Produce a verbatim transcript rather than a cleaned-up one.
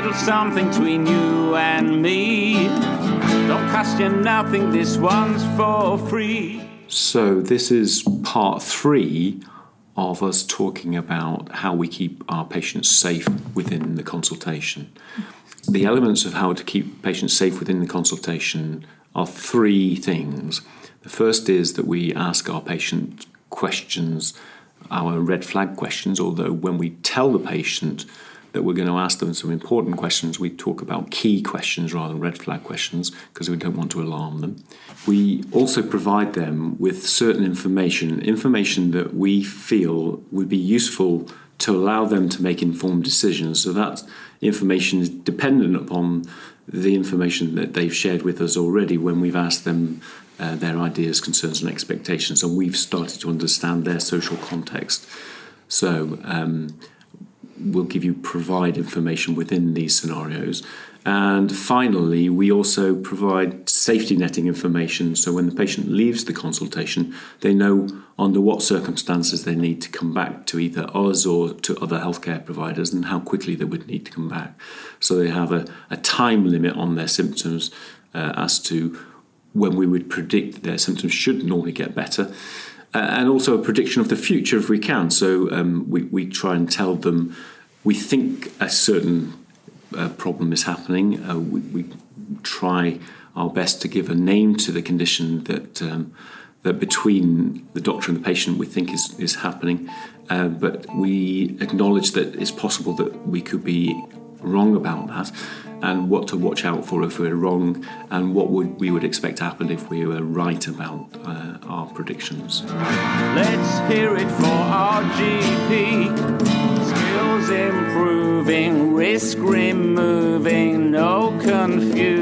little something between you and me. Don't cost you nothing, this one's for free. So this is part three of us talking about how we keep our patients safe within the consultation. The elements of how to keep patients safe within the consultation are three things. The first is that we ask our patient questions, our red flag questions, although when we tell the patient that we're going to ask them some important questions, we talk about key questions rather than red flag questions because we don't want to alarm them. We also provide them with certain information, information that we feel would be useful to allow them to make informed decisions. So that information is dependent upon the information that they've shared with us already when we've asked them uh, their ideas, concerns and expectations, and we've started to understand their social context. So um, we'll give you provide information within these scenarios. And finally, we also provide safety netting information. So when the patient leaves the consultation, they know under what circumstances they need to come back to either us or to other healthcare providers and how quickly they would need to come back. So they have a, a time limit on their symptoms uh, as to when we would predict that their symptoms should normally get better. Uh, and also a prediction of the future if we can. So um, we, we try and tell them we think a certain uh, problem is happening. Uh, we, we try our best to give a name to the condition that um, that between the doctor and the patient we think is, is happening. Uh, but we acknowledge that it's possible that we could be wrong about that, and what to watch out for if we're wrong, and what would we would expect to happen if we were right about uh, our predictions. Let's hear it for our G P. Skills improving, risk removing, no confusion.